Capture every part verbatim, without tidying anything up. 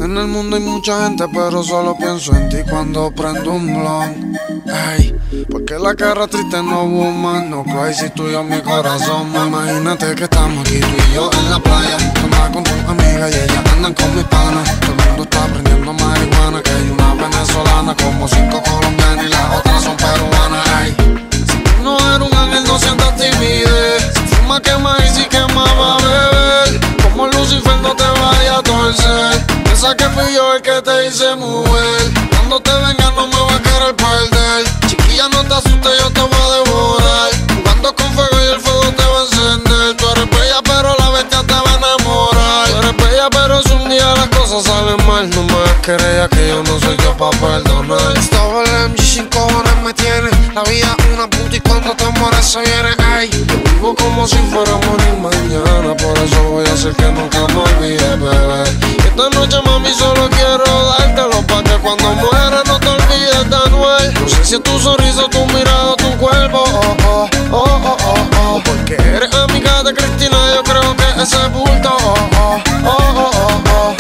En el mundo hay mucha gente, pero solo pienso en ti cuando prendo un blunt. Ey, porque la cara triste no woman, no cry si tú y yo mi corazón. Imagínate que estamos aquí tú y yo en la playa. Tú andas con tus amigas y ellas andan con mis panas. Todo el mundo está prendiendo marihuana, que hay una venezolana, como cinco colombianas y las otras son peruanas. Ey, si tú no eres un ángel, no sientas timidez. Si fuma, quema y si quema va a beber. Como Lucifer no te vaya a torcer. Piensa que fui yo el que te hice mujer. Cuando te venga no me voy a querer perder. Chiquilla, no te asustes, yo te voy a devorar. Jugando con fuego y el fuego te va a encender. Tú eres bella pero la bestia te va a enamorar. Tú eres bella pero si un día las cosas salen mal, no me creas que yo no soy yo pa' perdonar. Estaba el M G sin cojones me tiene. La vida es una puta y cuando te mueres se viene. Ey, yo vivo como si fuera a morir mañana. Por eso voy a hacer que nunca me olvide, bebé. Y esta noche mami solo quiero dártelo pa' que cuando muera no te olvides de Anuel. No sé si es tu sonrisa, tu mirada, tu cuerpo, oh, oh, oh, oh, oh, oh. Porque eres amiga de Cristina, yo creo que ese bulto, oh, oh, oh, oh, oh, oh.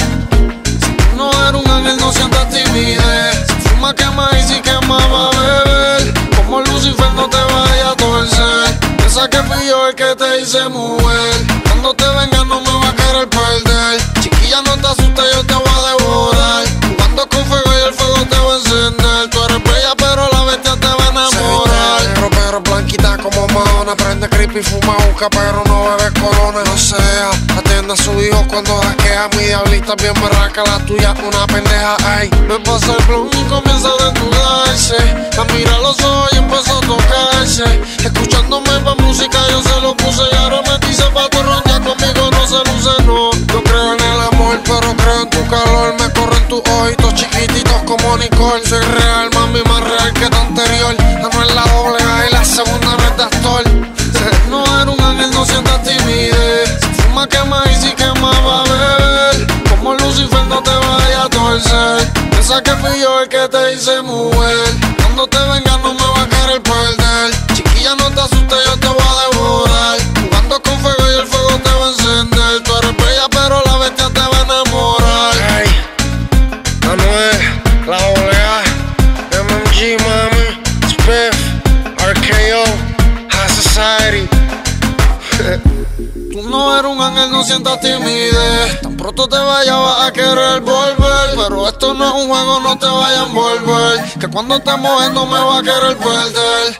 Si tú no eres un ángel, no sientas timidez. Si fuma, quema y si quema va a beber. Como Lucifer no te vaya a torcer. Piensa que fui yo el que te hice mujer. Cuando te venga no me voy a querer perder. Chiquilla, no te asustes, yo te voy a devorar. Jugando con fuego y el fuego te va a encender. Tú eres bella pero la bestia te va a enamorar. Negro pero blanquita como Madonna. Prende creepy, fuma busca pero no bebe corona. No sea, atienda a su hijo cuando hackea. Mi diablita bien berraca, la tuya una pendeja. Ay, me pasa el blon y comienza a desnudarse. La mira a los ojos y empezó a tocarse. Escuchándome pa' música yo se lo puse y ahora me dice pa' tu ron. Ya conmigo no se luce, no. Yo creo en el amor pero creo en tu calor. Me corren tus ojitos chiquititos como Nicole. Soy real, mami, más real que tu anterior. La no es la doble A y la segunda no es de actor. No eres un ángel, no sientas timidez. Si fuma, quema y si quema va a beber. Como Lucifer no te vaya a torcer. Piensa que fui yo el que te hice mujer. Cuando te venga no me voy a querer perder. Chiquilla, no te asustes, yo te voy a devorar. Jugando con fuego y el fuego te va a encender. Tú eres bella pero la bestia te va a enamorar. Hey, Anuel, la doble A, M M G, mami, Spiff, R K O, High Society. Tú no eres un ángel, no sientas timidez. Tan pronto te vayas vas a querer volver. Pero esto no es un juego, no te vayas a envolver. Que cuando te mojes no me va a querer perder.